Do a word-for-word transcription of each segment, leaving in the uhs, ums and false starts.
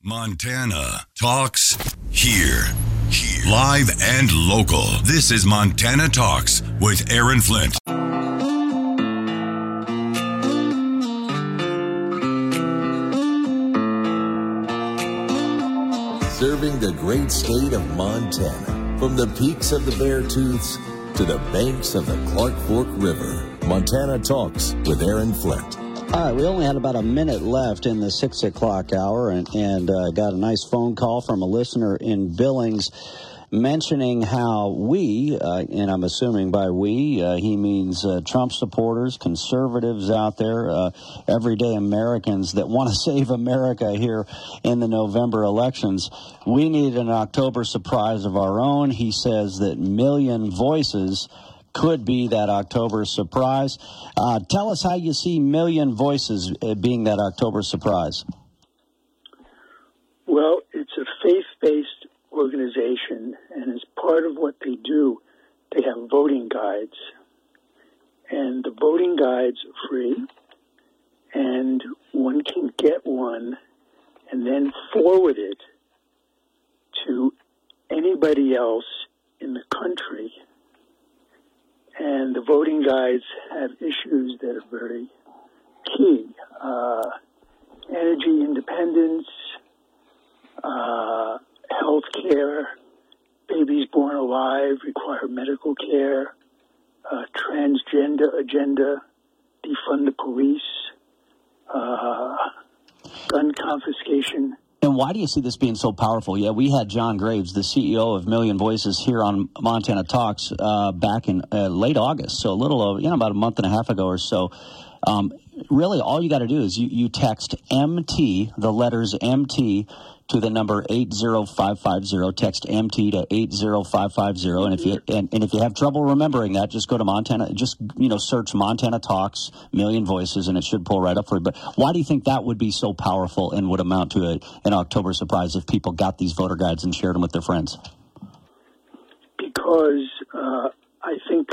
Montana Talks here. Here. Live and local. This is Montana Talks with Aaron Flint. Serving the great state of Montana. From the peaks of the Beartooths to the banks of the Clark Fork River. Montana Talks with Aaron Flint. All right, we only had about a minute left in the six o'clock hour, and, and uh, got a nice phone call from a listener in Billings mentioning how we, uh, and I'm assuming by we, uh, he means uh, Trump supporters, conservatives out there, uh, everyday Americans that want to save America here in the November elections. We need an October surprise of our own. He says that Million Voices could be that October surprise. Uh, tell us how you see Million Voices being that October surprise. Well, it's a faith-based organization, and as part of what they do, they have voting guides. And the voting guides are free, and one can get one and then forward it to anybody else in the country. And the voting guides have issues that are very key. Uh, energy independence, uh, health care, babies born alive require medical care, uh, transgender agenda, defund the police, uh, gun confiscation. And why do you see this being so powerful? Yeah, we had John Graves, the C E O of Million Voices, here on Montana Talks uh, back in uh, late August, so a little over, you know, about a month and a half ago or so. Um, really, all you got to do is you, you text M T, the letters M T, to the number eight zero five five zero. Text M T to eight zero five five zero. And if you and, and if you have trouble remembering that, just go to Montana. Just you know, search Montana Talks Million Voices, and it should pull right up for you. But why do you think that would be so powerful and would amount to a, an October surprise if people got these voter guides and shared them with their friends? Because uh, I think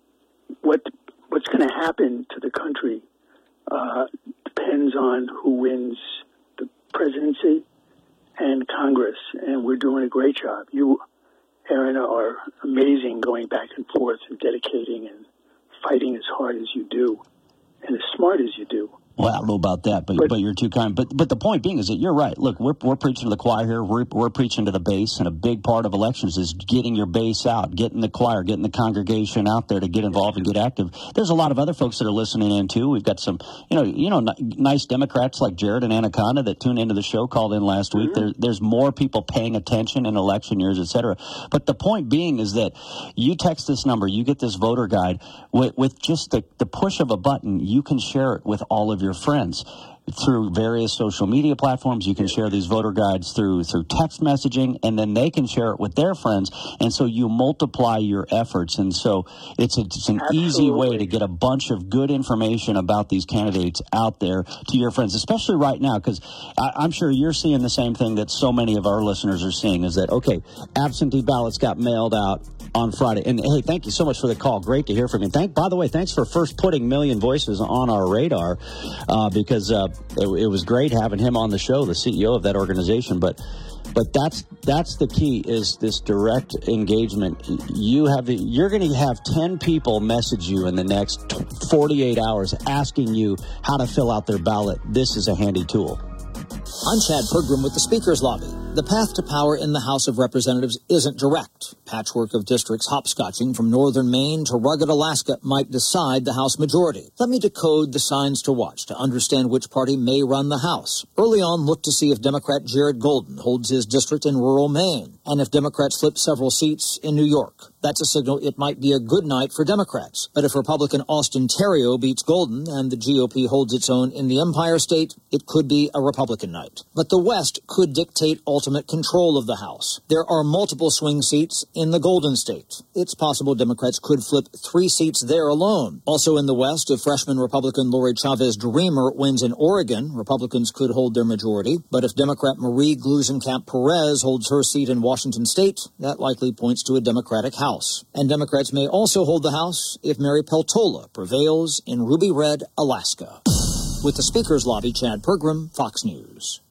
what what's going to happen to the country uh, depends on who wins the presidency and Congress, and we're doing a great job. You, Aaron, are amazing going back and forth and dedicating and fighting as hard as you do and as smart as you do. Well, I don't know about that, but, but but you're too kind. But but the point being is that you're right. Look, we're we're preaching to the choir here. We're we're preaching to the base, and a big part of elections is getting your base out, getting the choir, getting the congregation out there to get involved and get active. There's a lot of other folks that are listening in too. We've got some, you know, you know, n- nice Democrats like Jared and Anaconda that tuned into the show, called in last week. Mm-hmm. There, there's more people paying attention in election years, et cetera. But the point being is that you text this number, you get this voter guide with, with just the, the push of a button. You can share it with all of your friends through various social media platforms. You can share these voter guides through through text messaging, and then they can share it with their friends, and so you multiply your efforts. And so it's, a, it's an Absolutely. easy way to get a bunch of good information about these candidates out there to your friends, especially right now, because I'm sure you're seeing the same thing that so many of our listeners are seeing, is that, okay, absentee ballots got mailed out on Friday. And, hey, thank you so much for the call. Great to hear from you. Thank, by the way, thanks for first putting Million Voices on our radar, uh, because uh, it, it was great having him on the show, the C E O of that organization. But but that's that's the key, is this direct engagement. You have the, you're going to have ten people message you in the next forty-eight hours asking you how to fill out their ballot. This is a handy tool. I'm Chad Pergram with the Speaker's Lobby. The path to power in the House of Representatives isn't direct. Patchwork of districts hopscotching from northern Maine to rugged Alaska might decide the House majority. Let me decode the signs to watch to understand which party may run the House. Early on, look to see if Democrat Jared Golden holds his district in rural Maine, and if Democrats flip several seats in New York. That's a signal it might be a good night for Democrats. But if Republican Austin Terrio beats Golden and the G O P holds its own in the Empire State, it could be a Republican night. But the West could dictate ultimate control of the House. There are multiple swing seats in the Golden State. It's possible Democrats could flip three seats there alone. Also in the West, if freshman Republican Lori Chavez Dreamer wins in Oregon, Republicans could hold their majority. But if Democrat Marie Gluesenkamp Perez holds her seat in Washington State, that likely points to a Democratic House. And Democrats may also hold the House if Mary Peltola prevails in Ruby Red, Alaska. With the Speaker's Lobby, Chad Pergram, Fox News.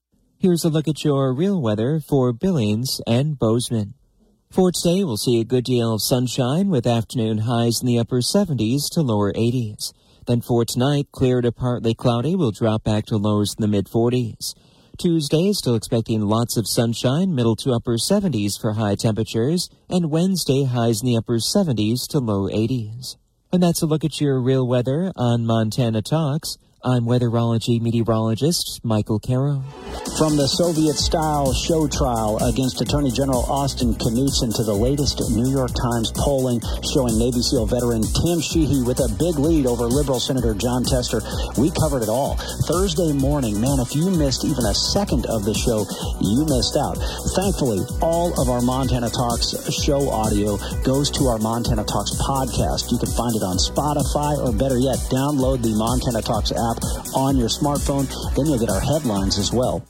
Here's a look at your real weather for Billings and Bozeman. For today, we'll see a good deal of sunshine with afternoon highs in the upper seventies to lower eighties. Then for tonight, clear to partly cloudy, will drop back to lows in the mid-forties. Tuesday, still expecting lots of sunshine, middle to upper seventies for high temperatures, and Wednesday, highs in the upper seventies to low eighties. And that's a look at your real weather on Montana Talks. I'm weatherology meteorologist Michael Caro. From the Soviet-style show trial against Attorney General Austin Knudsen to the latest New York Times polling showing Navy SEAL veteran Tim Sheehy with a big lead over Liberal Senator Jon Tester, we covered it all. Thursday morning, man, if you missed even a second of the show, you missed out. Thankfully, all of our Montana Talks show audio goes to our Montana Talks podcast. You can find it on Spotify, or better yet, download the Montana Talks app on your smartphone. Then you'll get our headlines as well.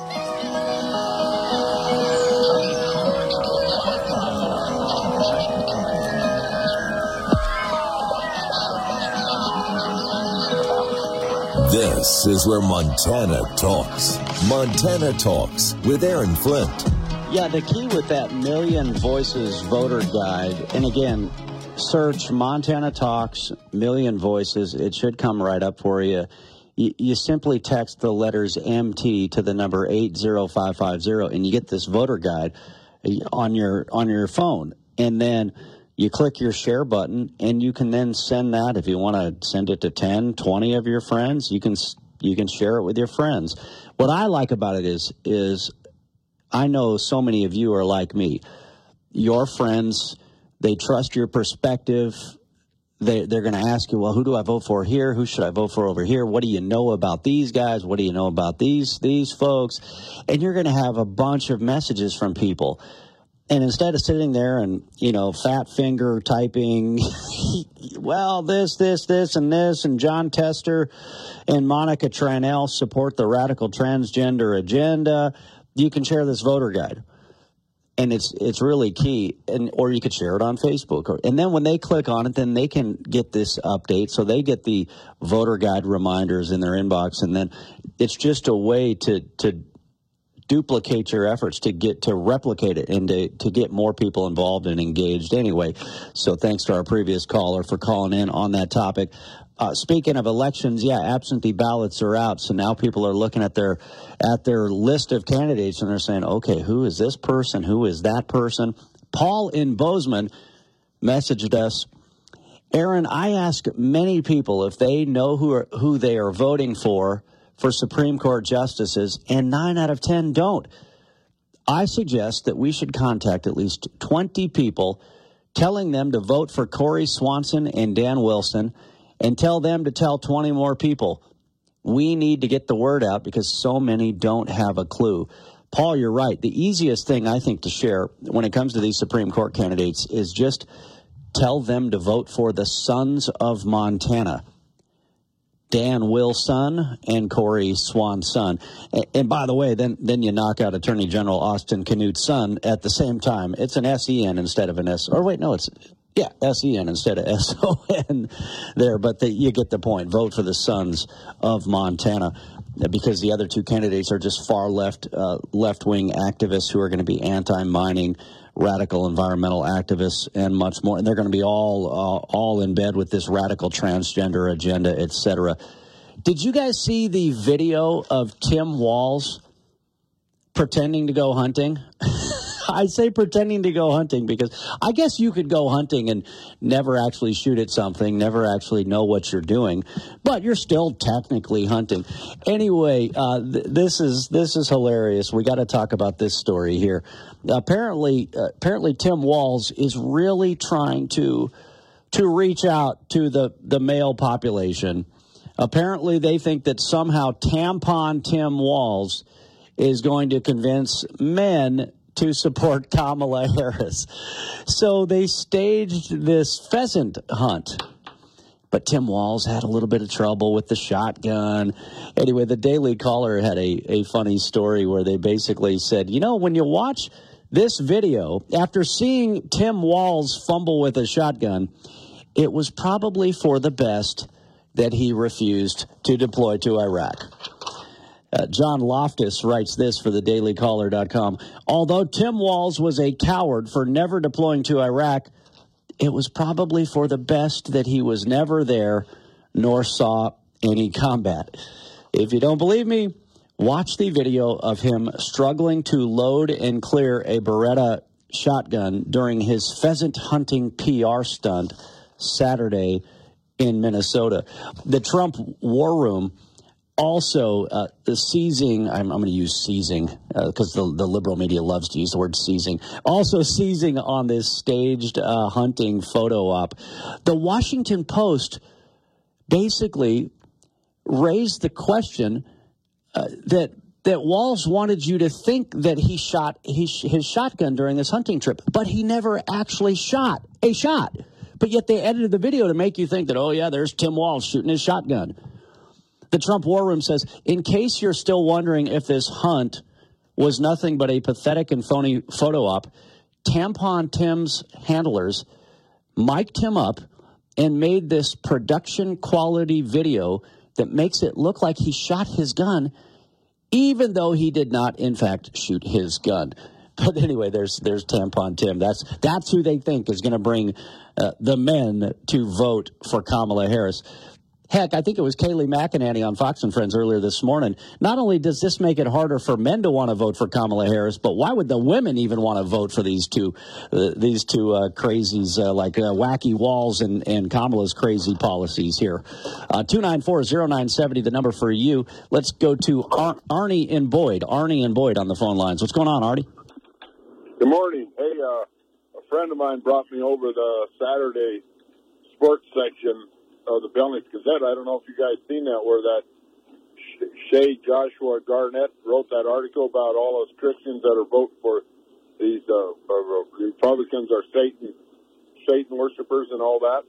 This is where Montana talks. Montana Talks with Aaron Flint. Yeah, the key with that Million Voices voter guide, and again, search Montana Talks, Million Voices. It should come right up for you. You, you simply text the letters M T to the number eight zero five five zero, and you get this voter guide on your on your phone. And then you click your share button, and you can then send that. If you want to send it to ten, twenty of your friends, you can you can share it with your friends. What I like about it is is I know so many of you are like me. Your friends, they trust your perspective. They, they're going to ask you, well, who do I vote for here? Who should I vote for over here? What do you know about these guys? What do you know about these these folks? And you're going to have a bunch of messages from people. And instead of sitting there and, you know, fat finger typing, well, this, this, this, and this, and Jon Tester and Monica Tranel support the radical transgender agenda, you can share this voter guide. And it's it's really key, and or you could share it on Facebook. Or, and then when they click on it, then they can get this update. So they get the voter guide reminders in their inbox, and then it's just a way to to duplicate your efforts to get to replicate it and to, to get more people involved and engaged anyway. So thanks to our previous caller for calling in on that topic. Uh, speaking of elections, yeah, absentee ballots are out. So now people are looking at their at their list of candidates and they're saying, okay, who is this person? Who is that person? Paul in Bozeman messaged us. Aaron, I ask many people if they know who are, who they are voting for for Supreme Court justices, and nine out of ten don't. I suggest that we should contact at least twenty people, telling them to vote for Corey Swanson and Dan Wilson, and tell them to tell twenty more people. We need to get the word out because so many don't have a clue. Paul, you're right. The easiest thing I think to share when it comes to these Supreme Court candidates is just tell them to vote for the Sons of Montana, Dan Wilson and Corey Swanson. And, and by the way, then then you knock out Attorney General Austin Knudsen at the same time. It's an S E N instead of an S. Or wait, no, it's yeah, S E N instead of S O N there. But the, you get the point. Vote for the Sons of Montana, because the other two candidates are just far left uh, left wing activists who are going to be anti-mining, radical environmental activists, and much more. And they're going to be all uh, all in bed with this radical transgender agenda, et cetera. Did you guys see the video of Tim Walz pretending to go hunting? I say pretending to go hunting because I guess you could go hunting and never actually shoot at something, never actually know what you're doing, but you're still technically hunting. Anyway, uh, th- this is this is hilarious. We got to talk about this story here. Apparently, uh, apparently Tim Walz is really trying to to reach out to the, the male population. Apparently, they think that somehow tampon Tim Walz is going to convince men to support Kamala Harris. So they staged this pheasant hunt. But Tim Walz had a little bit of trouble with the shotgun. Anyway, the Daily Caller had a, a funny story where they basically said, you know, when you watch this video, after seeing Tim Walz fumble with a shotgun, it was probably for the best that he refused to deploy to Iraq. Uh, John Loftus writes this for the daily caller dot com. Although Tim Walz was a coward for never deploying to Iraq, it was probably for the best that he was never there nor saw any combat. If you don't believe me, watch the video of him struggling to load and clear a Beretta shotgun during his pheasant hunting P R stunt Saturday in Minnesota. The Trump War Room also uh, the seizing, I'm, I'm going to use seizing because uh, the, the liberal media loves to use the word seizing, also seizing on this staged uh, hunting photo op. The Washington Post basically raised the question uh, that that Walz wanted you to think that he shot his, his shotgun during this hunting trip, but he never actually shot a shot. But yet they edited the video to make you think that, oh, yeah, there's Tim Walz shooting his shotgun. The Trump War Room says, in case you're still wondering if this hunt was nothing but a pathetic and phony photo op, Tampon Tim's handlers mic'd him up and made this production quality video that makes it look like he shot his gun, even though he did not, in fact, shoot his gun. But anyway, there's there's Tampon Tim. That's that's who they think is going to bring uh, the men to vote for Kamala Harris. Heck, I think it was Kayleigh McEnany on Fox and Friends earlier this morning. Not only does this make it harder for men to want to vote for Kamala Harris, but why would the women even want to vote for these two uh, these two uh, crazies uh, like uh, Wacky Walz and, and Kamala's crazy policies here? Uh, two nine four, zero nine seven zero, the number for you. Let's go to Ar- Arnie in Boyd. Arnie in Boyd on the phone lines. What's going on, Arnie? Good morning. Hey, uh, a friend of mine brought me over the Saturday sports section of the Billings Gazette. I don't know if you guys seen that, where that Shay Joshua Garnett wrote that article about all those Christians that are voting for these uh, uh, Republicans are Satan, Satan worshipers and all that.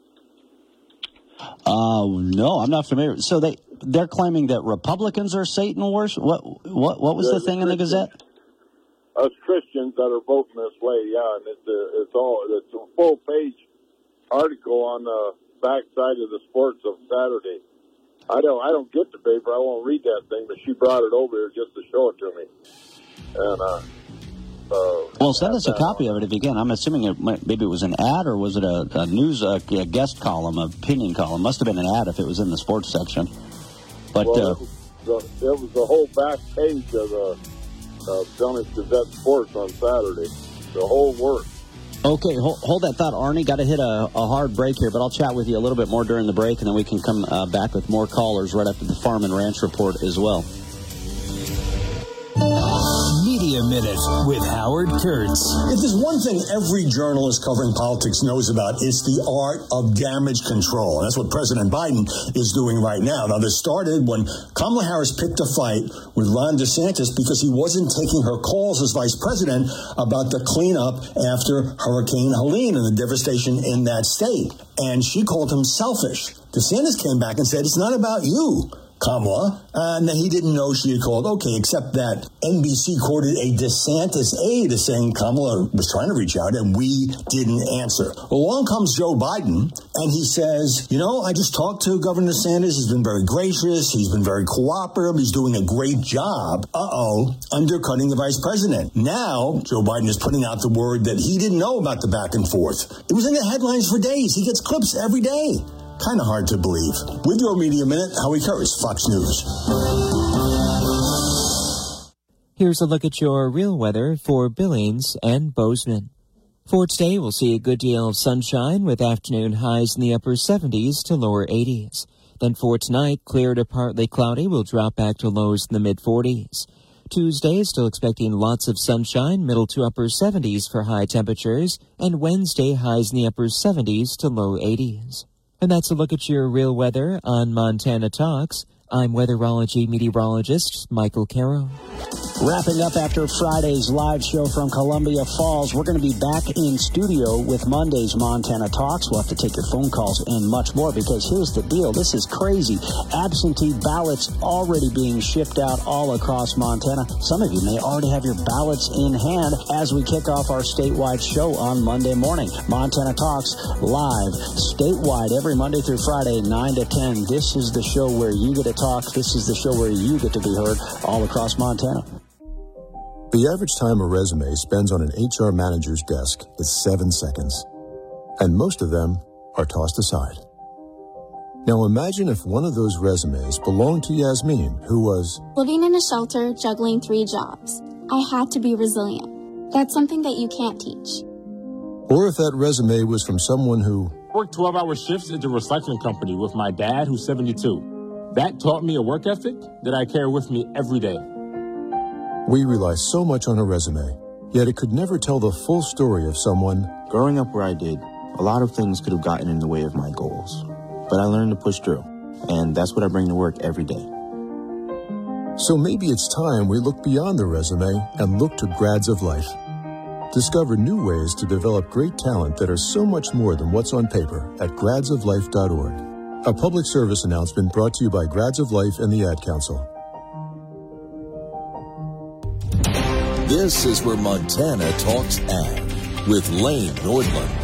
Uh, no, I'm not familiar. So they they're claiming that Republicans are Satan worship. What what what was yeah, the thing in the Gazette? Us Christians that are voting this way, yeah, and it's a, it's all it's a full page article on the backside of the sports of Saturday. I don't I don't get the paper. I won't read that thing, but she brought it over here just to show it to me. And uh, uh well, send us a copy of it if you can. I'm assuming it might, maybe it was an ad, or was it a, a news a, a guest column, a opinion column? Must have been an ad if it was in the sports section. But well, uh, it, was the, it was the whole back page of the uh, Billings Gazette Sports on Saturday. The whole work. Okay, hold, hold that thought, Arnie. Got to hit a, a hard break here, but I'll chat with you a little bit more during the break, and then we can come uh, back with more callers right after the Farm and Ranch Report as well. Media Minute with Howard Kurtz. If there's one thing every journalist covering politics knows about, it's the art of damage control. And that's what President Biden is doing right now. Now, this started when Kamala Harris picked a fight with Ron DeSantis because he wasn't taking her calls as vice president about the cleanup after Hurricane Helene and the devastation in that state. And she called him selfish. DeSantis came back and said, it's not about you, Kamala, and he didn't know she had called. Okay, except that N B C quoted a DeSantis aide as saying Kamala was trying to reach out and we didn't answer. Well, along comes Joe Biden, and he says, you know, I just talked to Governor DeSantis. He's been very gracious. He's been very cooperative. He's doing a great job. Uh-oh, undercutting the vice president. Now, Joe Biden is putting out the word that he didn't know about the back and forth. It was in the headlines for days. He gets clips every day. Kind of hard to believe. With your Media Minute, Howie Kurtz, Fox News. Here's a look at your real weather for Billings and Bozeman. For today, we'll see a good deal of sunshine with afternoon highs in the upper seventies to lower eighties. Then for tonight, clear to partly cloudy, will drop back to lows in the mid-forties. Tuesday, still expecting lots of sunshine, middle to upper seventies for high temperatures, and Wednesday, highs in the upper seventies to low eighties. And that's a look at your real weather on Montana Talks. I'm weatherology meteorologist Michael Caro. Wrapping up after Friday's live show from Columbia Falls, we're going to be back in studio with Monday's Montana Talks. We'll have to take your phone calls and much more, because here's the deal. This is crazy. Absentee ballots already being shipped out all across Montana. Some of you may already have your ballots in hand as we kick off our statewide show on Monday morning. Montana Talks live statewide every Monday through Friday, nine to ten. This is the show where you get a Talks. This is the show where you get to be heard all across Montana. The average time a resume spends on an H R manager's desk is seven seconds, and most of them are tossed aside. Now imagine if one of those resumes belonged to Yasmin, who was living in a shelter, juggling three jobs. I had to be resilient. That's something that you can't teach. Or if that resume was from someone who worked twelve-hour shifts at the recycling company with my dad, who's seventy-two. That taught me a work ethic that I carry with me every day. We rely so much on a resume, yet it could never tell the full story of someone. Growing up where I did, a lot of things could have gotten in the way of my goals. But I learned to push through, and that's what I bring to work every day. So maybe it's time we look beyond the resume and look to Grads of Life. Discover new ways to develop great talent that are so much more than what's on paper at grads of life dot org. A public service announcement brought to you by Grads of Life and the Ad Council. This is where Montana Talks Ag with Lane Nordlund.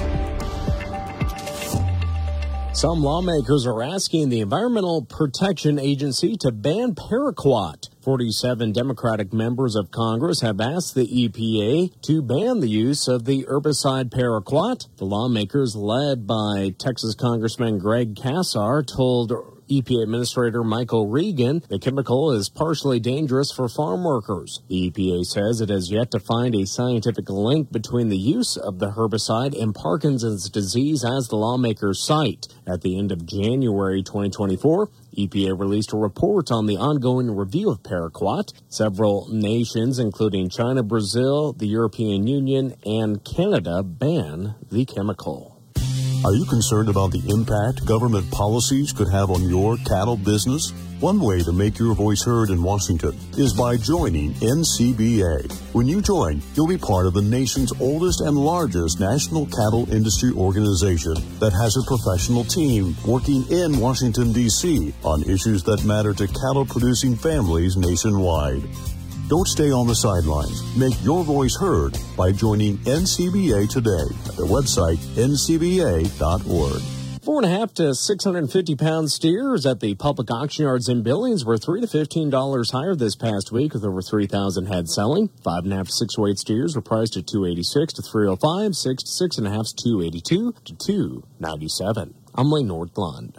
Some lawmakers are asking the Environmental Protection Agency to ban paraquat. forty-seven Democratic members of Congress have asked the E P A to ban the use of the herbicide paraquat. The lawmakers, led by Texas Congressman Greg Casar, told E P A Administrator Michael Regan the chemical is partially dangerous for farm workers. The E P A says it has yet to find a scientific link between the use of the herbicide and Parkinson's disease, as the lawmakers cite. At the end of January twenty twenty-four, E P A released a report on the ongoing review of paraquat. Several nations, including China, Brazil, the European Union, and Canada, ban the chemical. Are you concerned about the impact government policies could have on your cattle business? One way to make your voice heard in Washington is by joining N C B A. When you join, you'll be part of the nation's oldest and largest national cattle industry organization that has a professional team working in Washington, D C on issues that matter to cattle-producing families nationwide. Don't stay on the sidelines. Make your voice heard by joining N C B A today at their website, N C B A dot org. Four and a half to six hundred fifty pound steers at the public auction yards in Billings were three to fifteen dollars higher this past week, with over three thousand head selling. Five and a half to six weight steers were priced at two eighty six to three oh five, six to six and a half to two eighty two to two ninety seven. I'm Lane Nordlund.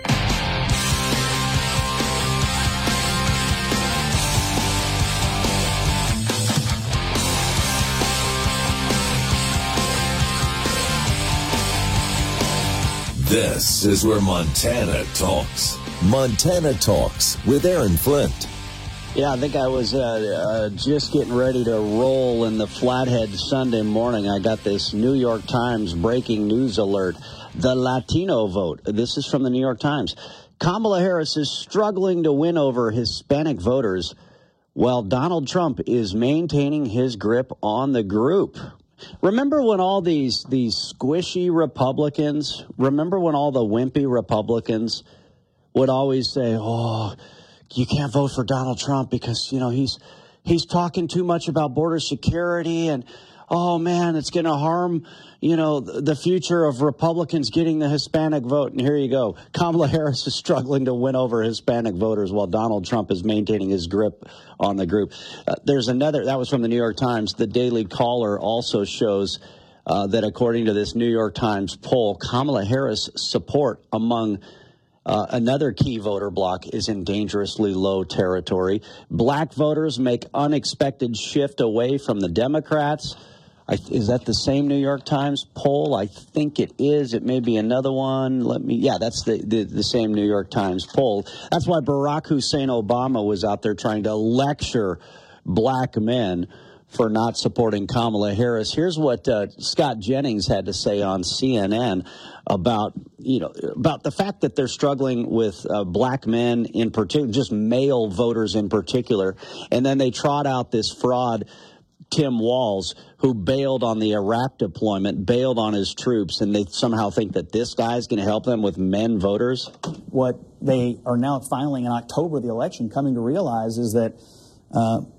This is where Montana talks. Montana Talks with Aaron Flint. Yeah, I think I was uh, uh, just getting ready to roll in the Flathead Sunday morning. I got this New York Times breaking news alert. The Latino vote. This is from the New York Times. Kamala Harris is struggling to win over Hispanic voters, while Donald Trump is maintaining his grip on the group. Remember when all these these squishy Republicans, remember when all the wimpy Republicans would always say, oh, you can't vote for Donald Trump because, you know, he's he's talking too much about border security and, oh, man, it's going to harm, you know, the future of Republicans getting the Hispanic vote. And here you go. Kamala Harris is struggling to win over Hispanic voters while Donald Trump is maintaining his grip on the group. Uh, there's another, that was from the New York Times. The Daily Caller also shows uh, that according to this New York Times poll, Kamala Harris' support among uh, another key voter bloc is in dangerously low territory. Black voters make unexpected shift away from the Democrats. I, is that the same New York Times poll? I think it is. It may be another one. Let me. Yeah, that's the, the, the same New York Times poll. That's why Barack Hussein Obama was out there trying to lecture black men for not supporting Kamala Harris. Here's what uh, Scott Jennings had to say on C N N about, you know, about the fact that they're struggling with uh, black men in particular, just male voters in particular. And then they trot out this fraud, Tim Walz, who bailed on the Iraq deployment, bailed on his troops, and they somehow think that this guy's going to help them with men voters? What they are now finally in October, the election, coming to realize is that uh,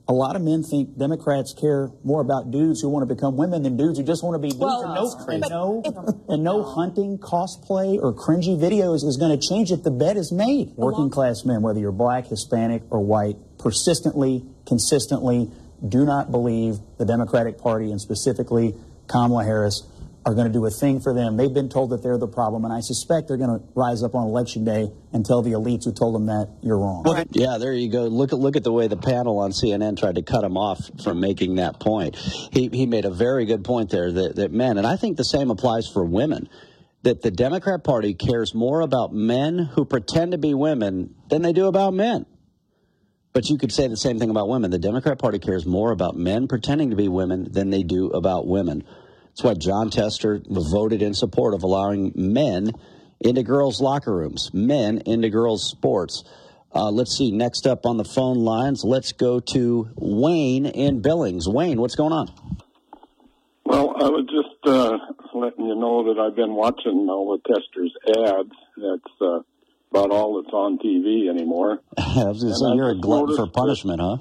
a lot of men think Democrats care more about dudes who want to become women than dudes who just want to be dudes. Well, and no, and no, and no hunting, cosplay, or cringy videos is going to change it. The bet is made. Working class men, whether you're black, Hispanic, or white, persistently, consistently do not believe the Democratic Party, and specifically Kamala Harris, are going to do a thing for them. They've been told that they're the problem, and I suspect they're going to rise up on Election Day and tell the elites who told them that you're wrong. Well, yeah, there you go. Look at look at the way the panel on C N N tried to cut him off from making that point. He he made a very good point there that, that men, and I think the same applies for women, that the Democrat Party cares more about men who pretend to be women than they do about men. But you could say the same thing about women. The Democrat Party cares more about men pretending to be women than they do about women. That's why Jon Tester voted in support of allowing men into girls' locker rooms, men into girls' sports. Uh, let's see, next up on the phone lines, let's go to Wayne in Billings. Wayne, what's going on? Well, I was just uh, letting you know that I've been watching all the Tester's ads. That's uh, about all that's on T V anymore. I was going to say, you're a glutton for punishment, huh?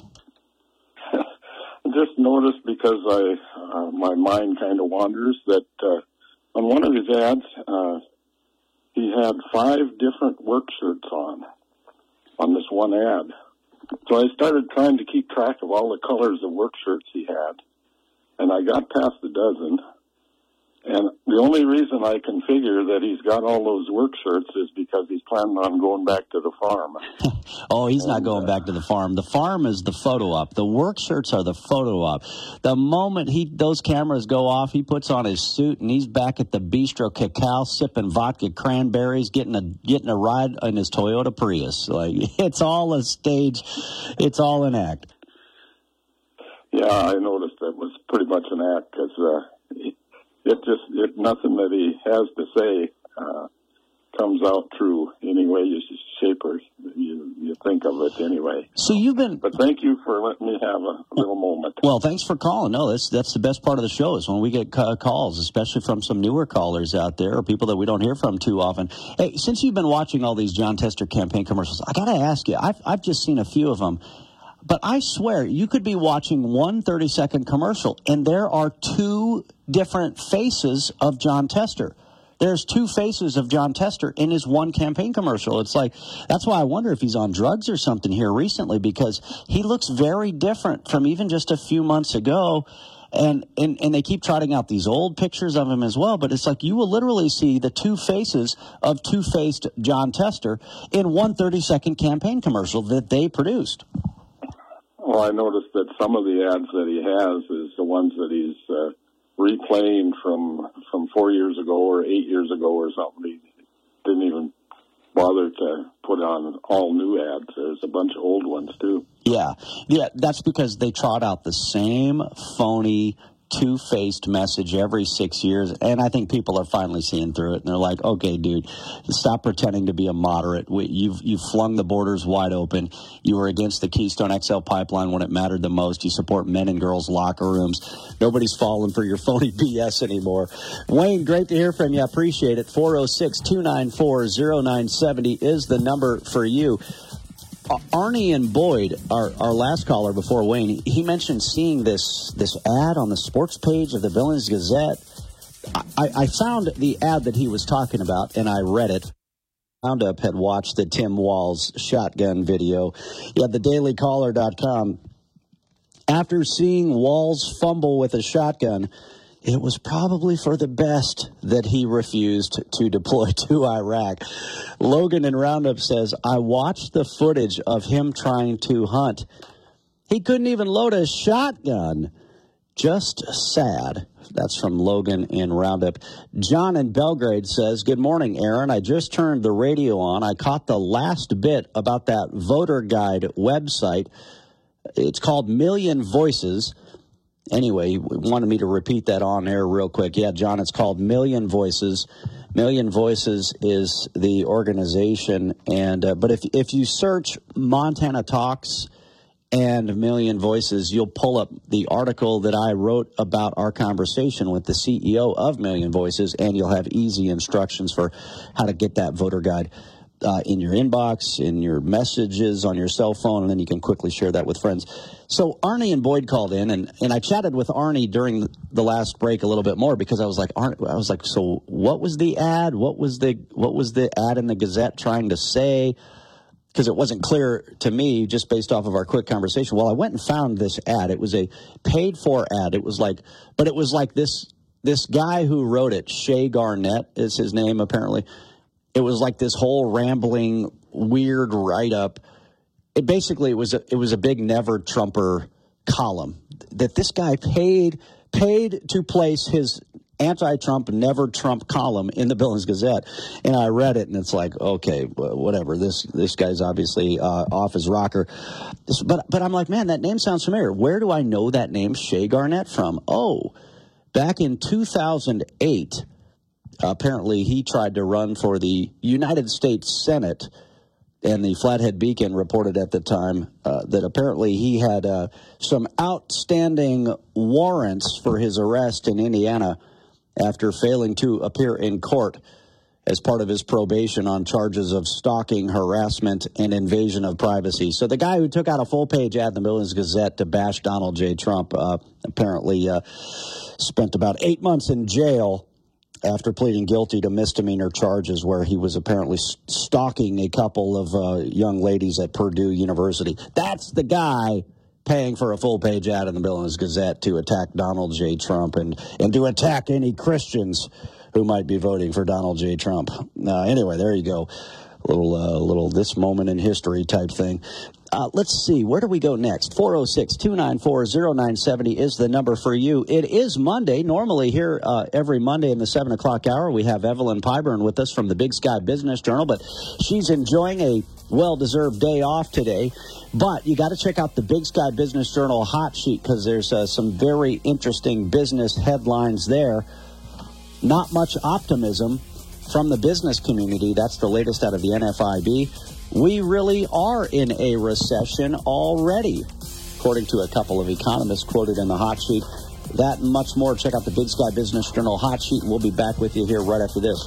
Just noticed, because I uh, my mind kind of wanders, that uh, on one of his ads, uh, he had five different work shirts on, on this one ad. So I started trying to keep track of all the colors of work shirts he had, and I got past a dozen. And the only reason I can figure that he's got all those work shirts is because he's planning on going back to the farm. Oh, he's not going back to the farm. The farm is the photo op. The work shirts are the photo op. The moment he those cameras go off, he puts on his suit and he's back at the Bistro Cacao sipping vodka cranberries, getting a getting a ride in his Toyota Prius. Like, it's all a stage. It's all an act. Yeah, I noticed that was pretty much an act, because uh, it just it, nothing that he has to say uh, comes out true any way you shape or you, you think of it anyway. So you've been... But thank you for letting me have a little moment. Well, thanks for calling. No, that's that's the best part of the show, is when we get ca- calls, especially from some newer callers out there, or people that we don't hear from too often. Hey, since you've been watching all these Jon Tester campaign commercials, I got to ask you, I've, I've just seen a few of them. But I swear, you could be watching one thirty-second commercial, and there are two different faces of Jon Tester. There's two faces of Jon Tester in his one campaign commercial. It's like, that's why I wonder if he's on drugs or something here recently, because he looks very different from even just a few months ago. And, and, and they keep trotting out these old pictures of him as well. But it's like you will literally see the two faces of two-faced Jon Tester in one thirty-second campaign commercial that they produced. Well, I noticed that some of the ads that he has is the ones that he's uh, replaying from from four years ago or eight years ago or something. He didn't even bother to put on all new ads. There's a bunch of old ones, too. Yeah, yeah, that's because they trot out the same phony, two-faced message every six years, and I think people are finally seeing through it, and they're like, okay, dude, stop pretending to be a moderate. We, you've you've flung the borders wide open. You were against the Keystone X L pipeline when it mattered the most. You support men and girls' locker rooms. Nobody's falling for your phony B S anymore. Wayne, great to hear from you. I appreciate it. four oh six, two nine four, oh nine seven oh is the number for you. Arnie and Boyd, our, our last caller before Wayne, he mentioned seeing this this ad on the sports page of the Billings Gazette. I, I found the ad that he was talking about, and I read it. Roundup had watched the Tim Walz shotgun video. Yeah, the daily caller dot com. After seeing Walz fumble with a shotgun, it was probably for the best that he refused to deploy to Iraq. Logan in Roundup says, I watched the footage of him trying to hunt. He couldn't even load a shotgun. Just sad. That's from Logan in Roundup. John in Belgrade says, good morning, Aaron. I just turned the radio on. I caught the last bit about that voter guide website. It's called Million Voices. Anyway, he wanted me to repeat that on air real quick. Yeah, John, it's called Million Voices. Million Voices is the organization. and uh, But if if you search Montana Talks and Million Voices, you'll pull up the article that I wrote about our conversation with the C E O of Million Voices, and you'll have easy instructions for how to get that voter guide. uh, in your inbox, in your messages, on your cell phone, and then you can quickly share that with friends. So Arnie and Boyd called in, and, and I chatted with Arnie during the last break a little bit more because I was like, Arnie, I was like, so what was the ad? What was the what was the ad in the Gazette trying to say? Because it wasn't clear to me just based off of our quick conversation. Well, I went and found this ad. It was a paid-for ad. It was like, but it was like this this guy who wrote it, Shay Garnett is his name apparently. It was like this whole rambling, weird write-up. It basically it was a, it was a big Never Trumper column that this guy paid paid to place his anti-Trump, Never Trump column in the Billings Gazette, and I read it, and it's like, okay, whatever. This this guy's obviously uh, off his rocker, this, but but I'm like, man, that name sounds familiar. Where do I know that name, Shay Garnett, from? Oh, back in two thousand eight, apparently he tried to run for the United States Senate. And the Flathead Beacon reported at the time uh, that apparently he had uh, some outstanding warrants for his arrest in Indiana after failing to appear in court as part of his probation on charges of stalking, harassment, and invasion of privacy. So the guy who took out a full-page ad in the Billings Gazette to bash Donald J. Trump uh, apparently uh, spent about eight months in jail after pleading guilty to misdemeanor charges where he was apparently stalking a couple of uh, young ladies at Purdue University. That's the guy paying for a full-page ad in the Billings Gazette to attack Donald J. Trump and, and to attack any Christians who might be voting for Donald J. Trump. Uh, anyway, there you go. A little, uh, little this moment in history type thing. Uh, let's see. Where do we go next? four oh six, two nine four, oh nine seven oh is the number for you. It is Monday. Normally here uh, every Monday in the seven o'clock hour, we have Evelyn Pyburn with us from the Big Sky Business Journal, but she's enjoying a well-deserved day off today. But you got to check out the Big Sky Business Journal hot sheet because there's uh, some very interesting business headlines there. Not much optimism from the business community. That's the latest out of the N F I B. We really are in a recession already, according to a couple of economists quoted in the hot sheet. That and much more. Check out the Big Sky Business Journal hot sheet, and we'll be back with you here right after this.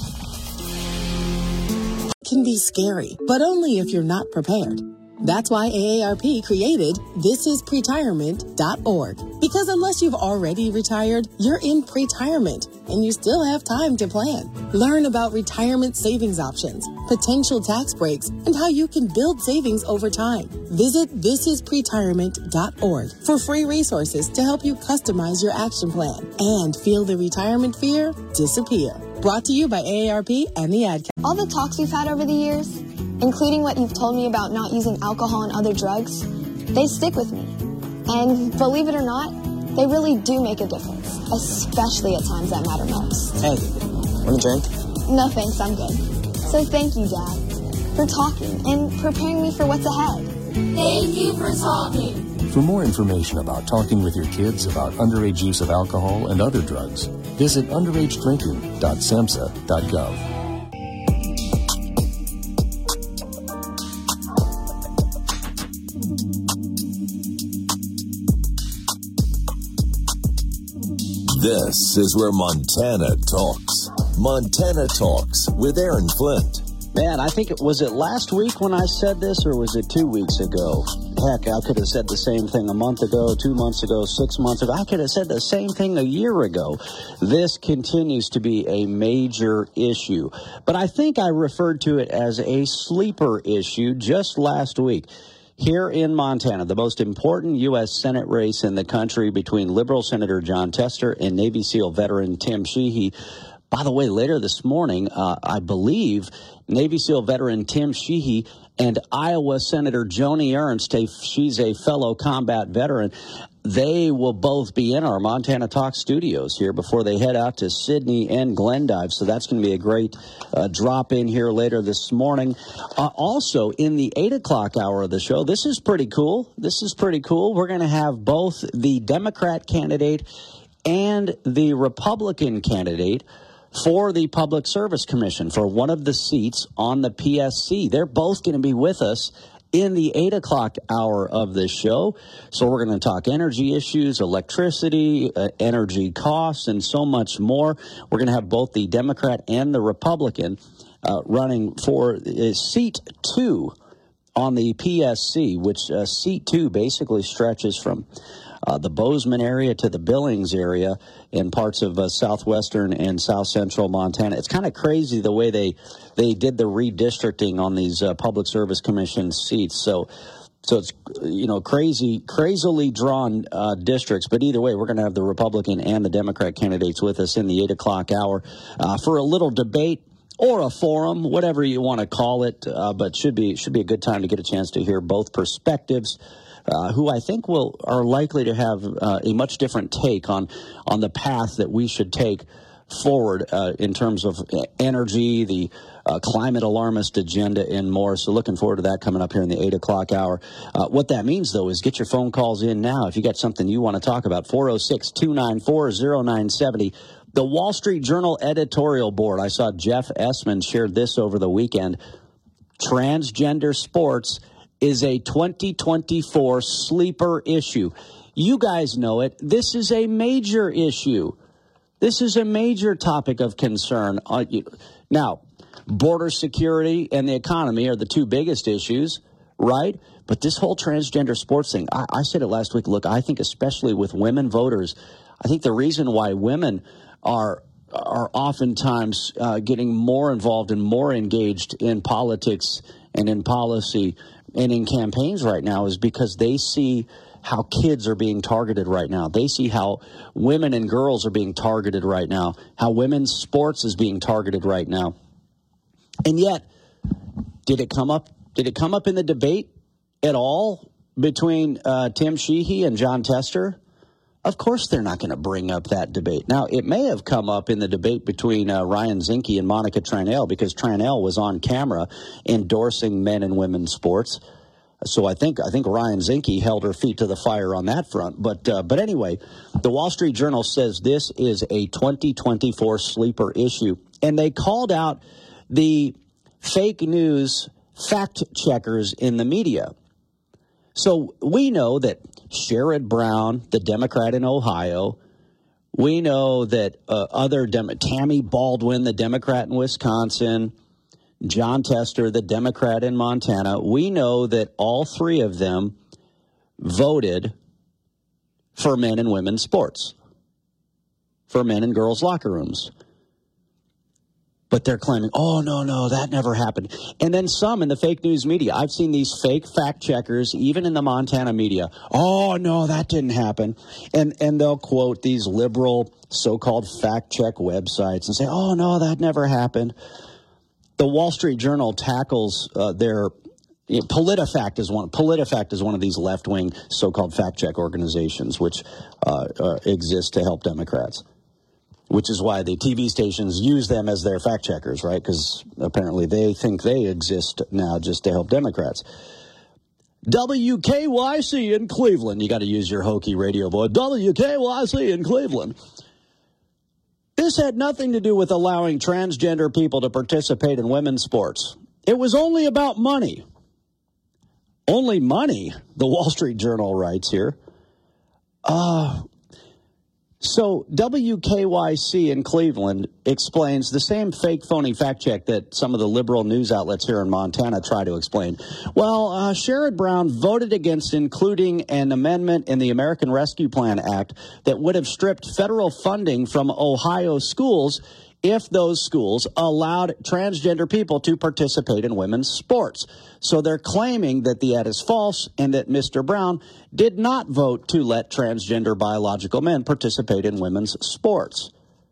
It can be scary, but only if you're not prepared. That's why A A R P created this is pretirement dot org. Because unless you've already retired, you're in pretirement, and you still have time to plan. Learn about retirement savings options, potential tax breaks, and how you can build savings over time. Visit this is pretirement dot org for free resources to help you customize your action plan and feel the retirement fear disappear. Brought to you by A A R P and the Ad Council. All the talks we've had over the years, including what you've told me about not using alcohol and other drugs, they stick with me. And believe it or not, they really do make a difference, especially at times that matter most. Hey, want a drink? No thanks, I'm good. So thank you, Dad, for talking and preparing me for what's ahead. Thank you for talking. For more information about talking with your kids about underage use of alcohol and other drugs, visit underage drinking dot samhsa dot gov. This is where Montana talks. Montana Talks with Aaron Flint. Man, I think it was it last week when I said this, or was it two weeks ago? Heck, I could have said the same thing a month ago, two months ago, six months ago. I could have said the same thing a year ago. This continues to be a major issue. But I think I referred to it as a sleeper issue just last week. Here in Montana, the most important U S Senate race in the country between Liberal Senator Jon Tester and Navy SEAL veteran Tim Sheehy. By the way, later this morning, uh, I believe Navy SEAL veteran Tim Sheehy and Iowa Senator Joni Ernst, a, she's a fellow combat veteran, they will both be in our Montana Talk studios here before they head out to Sydney and Glendive. So that's going to be a great uh, drop in here later this morning. Uh, also, in the eight o'clock hour of the show, this is pretty cool. This is pretty cool. We're going to have both the Democrat candidate and the Republican candidate for the Public Service Commission for one of the seats on the P S C. They're both going to be with us in the eight o'clock hour of this show. So we're going to talk energy issues, electricity, uh, energy costs, and so much more. We're going to have both the Democrat and the Republican. uh, running for uh, seat two on the P S C, which uh, seat two basically stretches from uh, the Bozeman area to the Billings area in parts of uh, southwestern and south central Montana. It's kind of crazy the way they they did the redistricting on these uh, Public Service Commission seats. So. So it's, you know, crazy, crazily drawn uh, districts. But either way, we're going to have the Republican and the Democrat candidates with us in the eight o'clock hour uh, for a little debate or a forum, whatever you want to call it. Uh, but should be should be a good time to get a chance to hear both perspectives, uh, who I think will are likely to have uh, a much different take on on the path that we should take forward uh, in terms of energy, the uh, climate alarmist agenda, and more. So looking forward to that coming up here in the eight o'clock hour. Uh, what that means, though, is get your phone calls in now. If you got something you want to talk about, four oh six, two nine four, oh nine seven oh. The Wall Street Journal editorial board, I saw Jeff Essman shared this over the weekend. Transgender sports is a twenty twenty-four sleeper issue. You guys know it. This is a major issue. This is a major topic of concern. Uh, now, border security and the economy are the two biggest issues, right? But this whole transgender sports thing, I, I said it last week. Look, I think especially with women voters, I think the reason why women are are oftentimes uh, getting more involved and more engaged in politics and in policy and in campaigns right now is because they see how kids are being targeted right now. They see how women and girls are being targeted right now, how women's sports is being targeted right now. And yet, did it come up? Did it come up in the debate at all between uh, Tim Sheehy and Jon Tester? Of course they're not going to bring up that debate. Now, it may have come up in the debate between uh, Ryan Zinke and Monica Tranel because Tranel was on camera endorsing men and women's sports. So I think I think Ryan Zinke held her feet to the fire on that front. But uh, but anyway, the Wall Street Journal says this is a twenty twenty-four sleeper issue. And they called out the fake news fact checkers in the media. So we know that Sherrod Brown, the Democrat in Ohio, we know that uh, other Dem- Tammy Baldwin, the Democrat in Wisconsin, Jon Tester, the Democrat in Montana, we know that all three of them voted for men and women's sports, for men and girls' locker rooms. But they're claiming, oh, no, no, that never happened. And then some in the fake news media. I've seen these fake fact checkers, even in the Montana media. Oh, no, that didn't happen. And and they'll quote these liberal so-called fact check websites and say, oh, no, that never happened. The Wall Street Journal tackles uh, their you know, PolitiFact is one. PolitiFact is one of these left-wing so-called fact-check organizations which uh, uh, exist to help Democrats, which is why the T V stations use them as their fact-checkers, right? Because apparently they think they exist now just to help Democrats. W K Y C in Cleveland. You got to use your hokey radio boy. W K Y C in Cleveland. This had nothing to do with allowing transgender people to participate in women's sports. It was only about money. Only money, the Wall Street Journal writes here. Uh, so W K Y C in Cleveland explains the same fake, phony fact check that some of the liberal news outlets here in Montana try to explain. Well, uh, Sherrod Brown voted against including an amendment in the American Rescue Plan Act that would have stripped federal funding from Ohio schools if those schools allowed transgender people to participate in women's sports. So they're claiming that the ad is false and that Mister Brown did not vote to let transgender biological men participate in women's sports.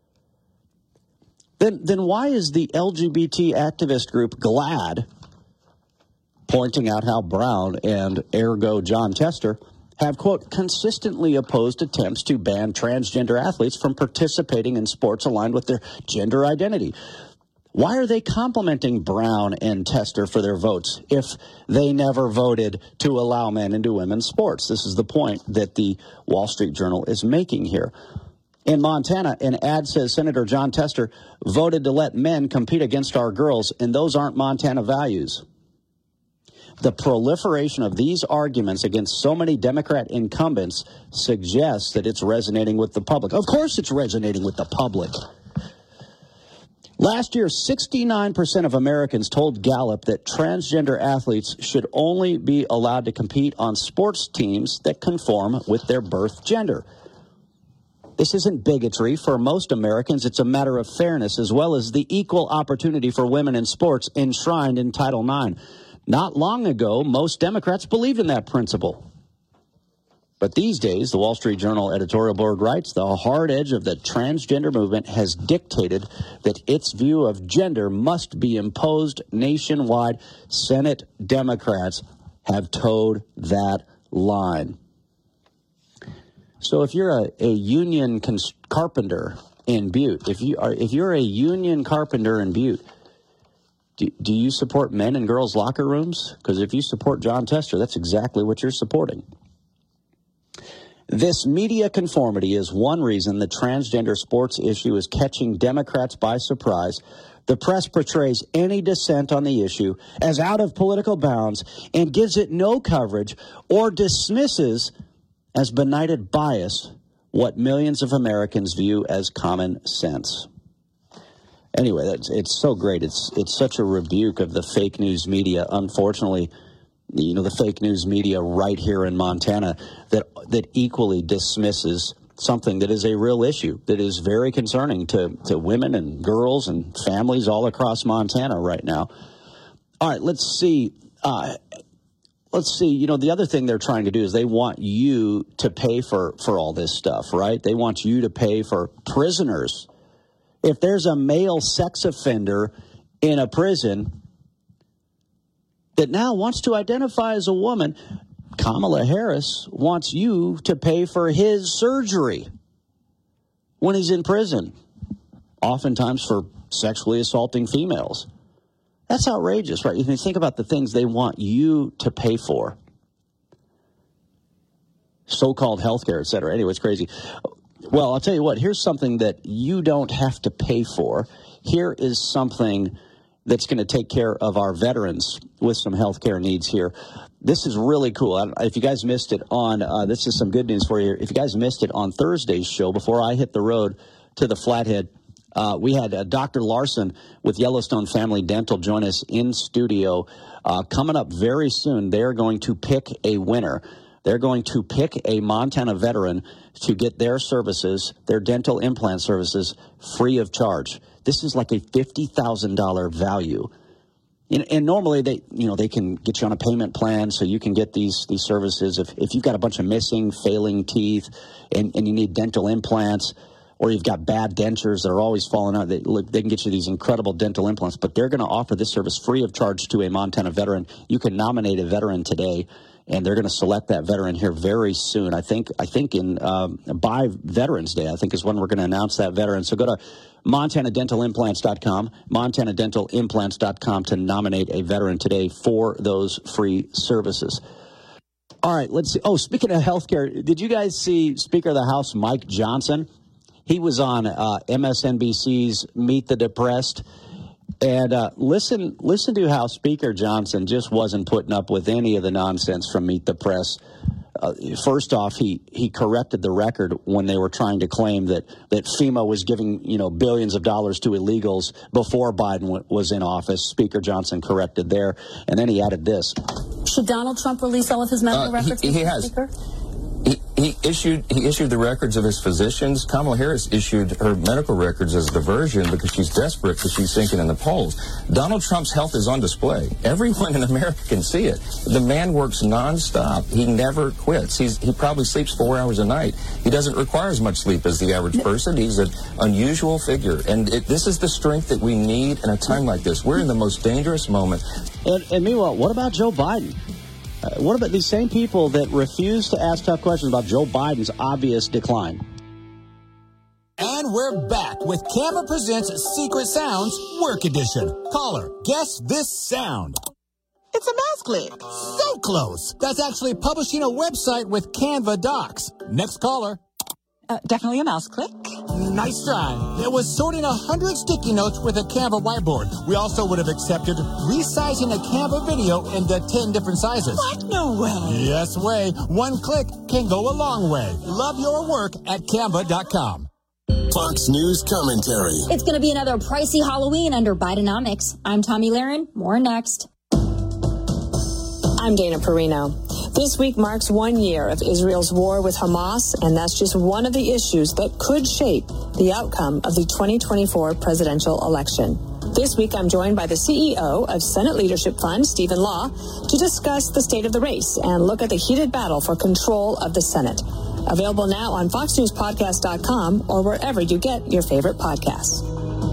Then, then why is the L G B T activist group GLAAD pointing out how Brown and ergo Jon Tester have, quote, consistently opposed attempts to ban transgender athletes from participating in sports aligned with their gender identity? Why are they complimenting Brown and Tester for their votes if they never voted to allow men into women's sports? This is the point that the Wall Street Journal is making here. In Montana, an ad says Senator Jon Tester voted to let men compete against our girls, and those aren't Montana values. The proliferation of these arguments against so many Democrat incumbents suggests that it's resonating with the public. Of course it's resonating with the public. Last year, sixty-nine percent of Americans told Gallup that transgender athletes should only be allowed to compete on sports teams that conform with their birth gender. This isn't bigotry. For most Americans, it's a matter of fairness, as well as the equal opportunity for women in sports enshrined in Title nine. Not long ago, most Democrats believed in that principle. But these days, the Wall Street Journal editorial board writes, the hard edge of the transgender movement has dictated that its view of gender must be imposed nationwide. Senate Democrats have towed that line. So if you're a, a union cons- carpenter in Butte, if you are, if you're a union carpenter in Butte, do, do you support men and girls locker rooms? Because if you support John Tester, that's exactly what you're supporting. This media conformity is one reason the transgender sports issue is catching Democrats by surprise. The press portrays any dissent on the issue as out of political bounds and gives it no coverage or dismisses as benighted bias what millions of Americans view as common sense. Anyway, that's, it's so great. It's it's such a rebuke of the fake news media. Unfortunately, you know, the fake news media right here in Montana that that equally dismisses something that is a real issue, that is very concerning to, to women and girls and families all across Montana right now. All right, let's see. Uh, let's see. You know, the other thing they're trying to do is they want you to pay for, for all this stuff, right? They want you to pay for prisoners. If there's a male sex offender in a prison that now wants to identify as a woman, Kamala Harris wants you to pay for his surgery when he's in prison, oftentimes for sexually assaulting females. That's outrageous, right? If you think about the things they want you to pay for, so-called health care, et cetera. Anyway, it's crazy. Well, I'll tell you what, here's something that you don't have to pay for. Here is something that's going to take care of our veterans with some health care needs here. This is really cool. If you guys missed it on, uh, this is some good news for you. If you guys missed it on Thursday's show, before I hit the road to the Flathead, uh, we had uh, Doctor Larson with Yellowstone Family Dental join us in studio. Uh, coming up very soon, they're going to pick a winner. They're going to pick a Montana veteran to get their services, their dental implant services, free of charge. This is like a fifty thousand dollars value. And, and normally they, you know, they can get you on a payment plan so you can get these these services. If if you've got a bunch of missing, failing teeth and, and you need dental implants, or you've got bad dentures that are always falling out, they, look, they can get you these incredible dental implants. But they're going to offer this service free of charge to a Montana veteran. You can nominate a veteran today, and they're going to select that veteran here very soon. I think I think in um, by Veterans Day, I think is when we're going to announce that veteran. So go to Montana Dental Implants dot com, Montana Dental Implants dot com to nominate a veteran today for those free services. All right, let's see. Oh, speaking of healthcare, did you guys see Speaker of the House Mike Johnson? He was on uh, M S N B C's Meet the Depressed. And uh, listen listen to how Speaker Johnson just wasn't putting up with any of the nonsense from Meet the Press. Uh, first off, he, he corrected the record when they were trying to claim that, that FEMA was giving, you know, billions of dollars to illegals before Biden w- was in office. Speaker Johnson corrected there. And then he added this. Should Donald Trump release all of his medical uh, records? He, he has. Speaker? He, he issued he issued the records of his physicians. Kamala Harris issued her medical records as a diversion because she's desperate because she's sinking in the polls. Donald Trump's health is on display. Everyone in America can see it. The man works nonstop. He never quits. He's he probably sleeps four hours a night. He doesn't require as much sleep as the average person. He's an unusual figure. And it, this is the strength that we need in a time like this. We're in the most dangerous moment. And, and meanwhile, what about Joe Biden? Uh, what about these same people that refuse to ask tough questions about Joe Biden's obvious decline? And we're back with Canva Presents Secret Sounds Work Edition. Caller, guess this sound. It's a mouse click. So close. That's actually publishing a website with Canva Docs. Next caller. Uh, definitely a mouse click. Nice try. It was sorting a hundred sticky notes with a Canva whiteboard. We also would have accepted resizing a Canva video into ten different sizes. What? No way. Yes way. One click can go a long way. Love your work at canva dot com. Fox News commentary. It's going to be another pricey Halloween under Bidenomics. I'm Tommy Lahren. More next. I'm Dana Perino. This week marks one year of Israel's war with Hamas, and that's just one of the issues that could shape the outcome of the twenty twenty-four presidential election. This week, I'm joined by the C E O of Senate Leadership Fund, Stephen Law, to discuss the state of the race and look at the heated battle for control of the Senate. Available now on fox news podcast dot com or wherever you get your favorite podcasts.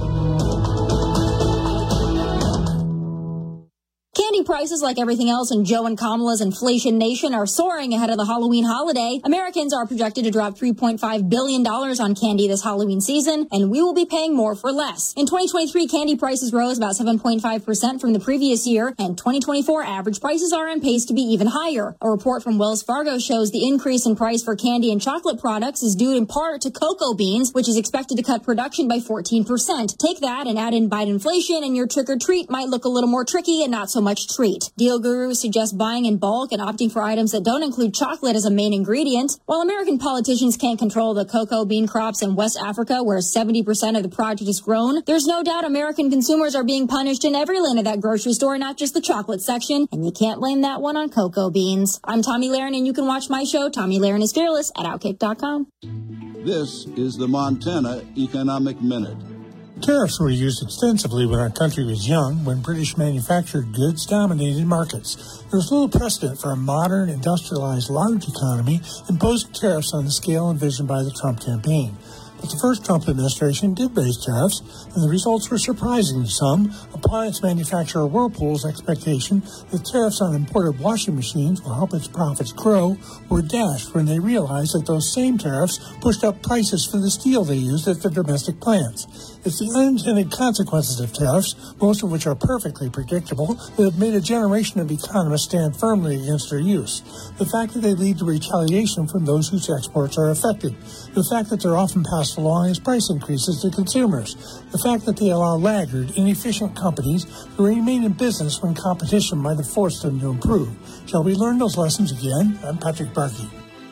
Candy prices, like everything else in Joe and Kamala's inflation nation, are soaring ahead of the Halloween holiday. Americans are projected to drop three point five billion dollars on candy this Halloween season, and we will be paying more for less. In twenty twenty-three, candy prices rose about seven point five percent from the previous year, and twenty twenty-four average prices are on pace to be even higher. A report from Wells Fargo shows the increase in price for candy and chocolate products is due in part to cocoa beans, which is expected to cut production by fourteen percent. Take that and add in Biden inflation, and your trick-or-treat might look a little more tricky and not so much treat. Deal gurus suggest buying in bulk and opting for items that don't include chocolate as a main ingredient. While American politicians can't control the cocoa bean crops in West Africa, where seventy percent of the product is grown, there's no doubt American consumers are being punished in every lane of that grocery store, not just the chocolate section, and you can't blame that one on cocoa beans. I'm Tommy Lahren, and you can watch my show, Tommy Lahren is Fearless, at outkick dot com. This is the Montana Economic Minute. Tariffs were used extensively when our country was young, when British manufactured goods dominated markets. There's little precedent for a modern, industrialized, large economy imposing tariffs on the scale envisioned by the Trump campaign. But the first Trump administration did raise tariffs, and the results were surprising to some. Appliance manufacturer Whirlpool's expectation that tariffs on imported washing machines will help its profits grow were dashed when they realized that those same tariffs pushed up prices for the steel they used at their domestic plants. It's the unintended consequences of tariffs, most of which are perfectly predictable, that have made a generation of economists stand firmly against their use. The fact that they lead to retaliation from those whose exports are affected. The fact that they're often passed along as price increases to consumers. The fact that they allow laggard, inefficient companies to remain in business when competition might have forced them to improve. Shall we learn those lessons again? I'm Patrick Barkey.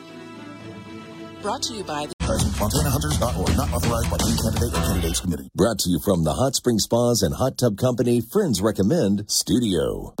Brought to you by the Montana Hunters dot org, not authorized by any candidate or candidates committee. Brought to you from the Hot Spring Spas and Hot Tub Company Friends Recommend Studio.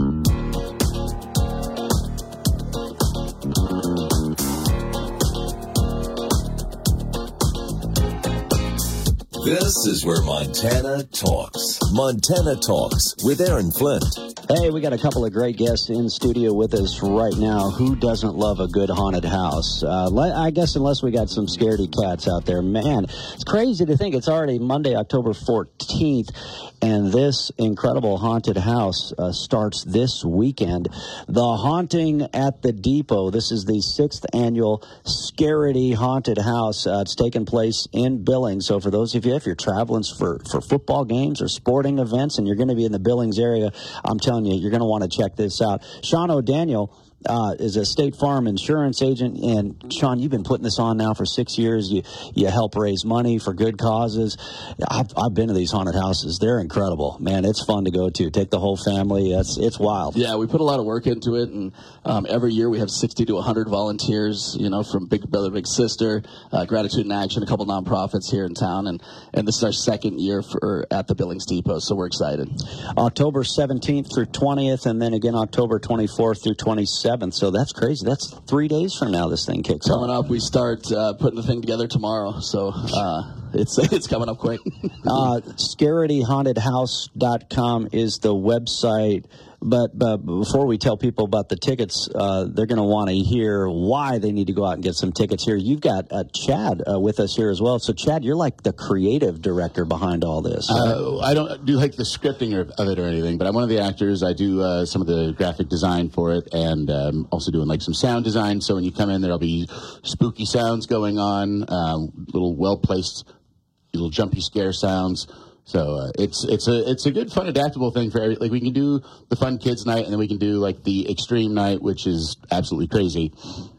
This is where Montana talks. Montana Talks with Aaron Flint. Hey, we got a couple of great guests in studio with us right now. Who doesn't love a good haunted house? Uh, I guess unless we got some scaredy cats out there. Man, it's crazy to think it's already Monday, October fourteenth, and this incredible haunted house uh, starts this weekend. The Haunting at the Depot. This is the sixth annual Scaredy Haunted House. Uh, it's taking place in Billings. So for those of you, if you're traveling for, for football games or sporting events and you're going to be in the Billings area, I'm telling you, you're going to want to check this out. Sean O'Daniel uh, is a State Farm insurance agent. And, Sean, you've been putting this on now for six years. You you help raise money for good causes. I've, I've been to these haunted houses. They're incredible. Man, it's fun to go to. Take the whole family. It's, it's wild. Yeah, we put a lot of work into it. And um, every year we have sixty to one hundred volunteers, you know, from Big Brother, Big Sister, uh, Gratitude in Action, a couple nonprofits here in town. And, and this is our second year for at the Billings Depot, so we're excited. October seventeenth through twentieth, and then again October twenty-fourth through twenty-seventh. So that's crazy. That's three days from now this thing kicks coming off. Up, we start uh, putting the thing together tomorrow. So uh, it's it's coming up quick. uh, Scaredy Haunted House dot com is the website. But, but before we tell people about the tickets, uh, they're going to want to hear why they need to go out and get some tickets here. You've got uh, Chad uh, with us here as well. So, Chad, you're like the creative director behind all this. Right? Uh, I don't do like the scripting of it or anything, but I'm one of the actors. I do uh, some of the graphic design for it, and um, also doing like some sound design. So when you come in, there'll be spooky sounds going on, um, little well-placed, little jumpy scare sounds. So uh, it's it's a it's a good, fun, adaptable thing for every, like we can do the fun kids night, and then we can do like the extreme night, which is absolutely crazy.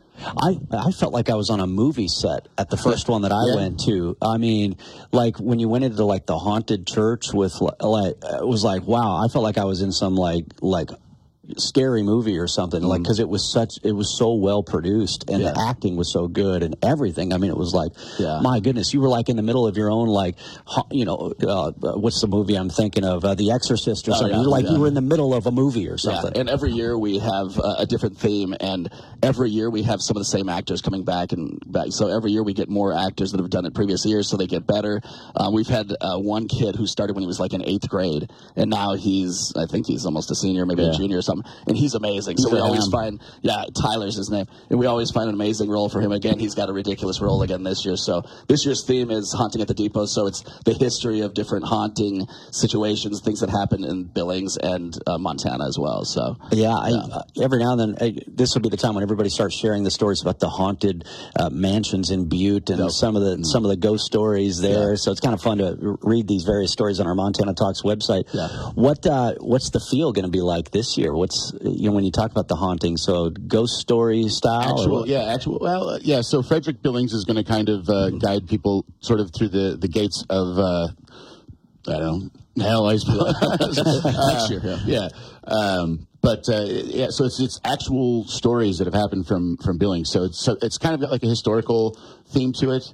I I felt like I was on a movie set at the first one that I yeah. went to. I mean, like when you went into like the haunted church with like, it was like, wow, I felt like I was in some like like scary movie or something, mm. like, because it was such, it was so well produced, and yeah. the acting was so good, and everything. I mean, it was like, yeah. my goodness, you were like in the middle of your own, like, you know, uh, what's the movie I'm thinking of? Uh, The Exorcist or something. Oh, yeah, you were like, yeah. you were in the middle of a movie or something. Yeah. And every year we have uh, a different theme, and every year we have some of the same actors coming back and back. So every year we get more actors that have done it previous years, so they get better. Um, we've had uh, one kid who started when he was like in eighth grade, and now he's, I think he's almost a senior, maybe yeah. a junior or something, and he's amazing. So we always find, yeah, Tyler's his name, and we always find an amazing role for him. Again, he's got a ridiculous role again this year. So this year's theme is Haunting at the Depot, so it's the history of different haunting situations, things that happen in Billings and uh, Montana as well. So yeah, I, yeah. Uh, every now and then, I, this will be the time when everybody starts sharing the stories about the haunted uh, mansions in Butte and yep. some of the mm. some of the ghost stories there. Yeah. So it's kind of fun to read these various stories on our Montana Talks website. Yeah. What uh, what's the feel going to be like this year? What's, you know, when you talk about the haunting, so ghost story style? Actual, yeah, actual. Well, uh, yeah. So Frederick Billings is going to kind of uh, mm-hmm. guide people sort of through the the gates of uh, I don't know, hell, I suppose. uh, sure, yeah. yeah. Um, but uh, yeah, so it's it's actual stories that have happened from from Billings. So it's so it's kind of got like a historical theme to it.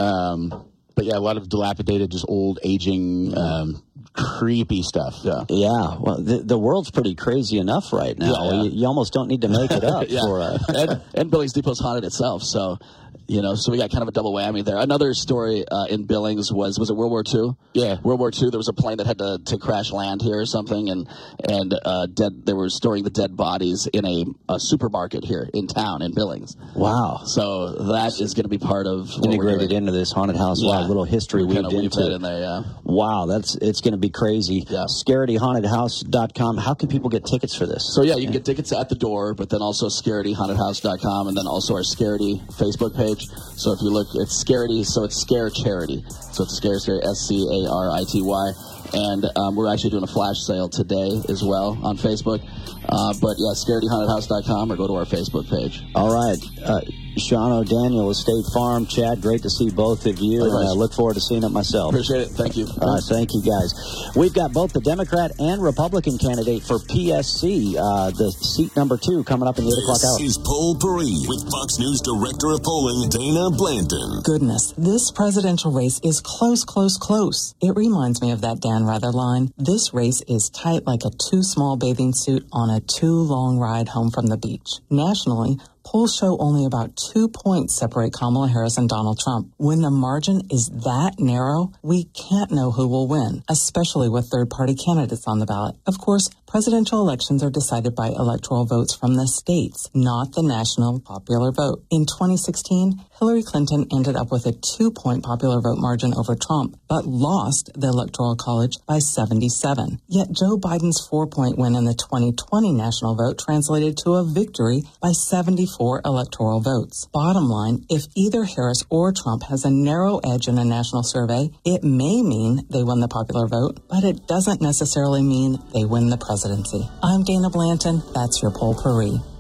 Um, but yeah, a lot of dilapidated, just old, aging, um, creepy stuff. Yeah, yeah. Well, the, the world's pretty crazy enough right now. Yeah, yeah. You, you almost don't need to make it up. yeah. for uh... and, and Billings Depot's haunted itself, so. You know, so we got kind of a double whammy there. Another story uh, in Billings was, was it World War Two? Yeah. World War Two, there was a plane that had to, to crash land here or something, and and uh, dead. They were storing the dead bodies in a, a supermarket here in town in Billings. Wow. So that is going to be part of integrated into this haunted house. Yeah. Wow, little history we weaved into that in there, yeah. Wow, that's it's going to be crazy. Yeah. Scaredy Haunted House dot com. How can people get tickets for this? So yeah, you can get tickets at the door, but then also Scaredy Haunted House dot com, and then also our Scaredy Facebook page. So if you look, it's Scaredy, so it's Scare Charity. So it's Scare, Scare, S C A R I T Y. And um, we're actually doing a flash sale today as well on Facebook. Uh, but yeah, Scaredy Haunted House dot com or go to our Facebook page. All right. Uh, Sean O'Daniel with State Farm. Chad, great to see both of you. And I look forward to seeing it myself. Appreciate it. Thank you. All right, thank you, guys. We've got both the Democrat and Republican candidate for P S C, uh, the seat number two, coming up in the eight o'clock hour. This is Poll Paris with Fox News Director of Polling, Dana Blanton. Goodness, this presidential race is close, close, close. It reminds me of that Dan Rather line. This race is tight like a too small bathing suit on a too long ride home from the beach. Nationally, polls show only about two points separate Kamala Harris and Donald Trump. When the margin is that narrow, we can't know who will win, especially with third-party candidates on the ballot. Of course, presidential elections are decided by electoral votes from the states, not the national popular vote. In twenty sixteen, Hillary Clinton ended up with a two-point popular vote margin over Trump, but lost the Electoral College by seventy-seven. Yet Joe Biden's four-point win in the twenty twenty national vote translated to a victory by seventy-four electoral votes. Bottom line, if either Harris or Trump has a narrow edge in a national survey, it may mean they win the popular vote, but it doesn't necessarily mean they win the presidency. I'm Dana Blanton. That's your Poll Paris.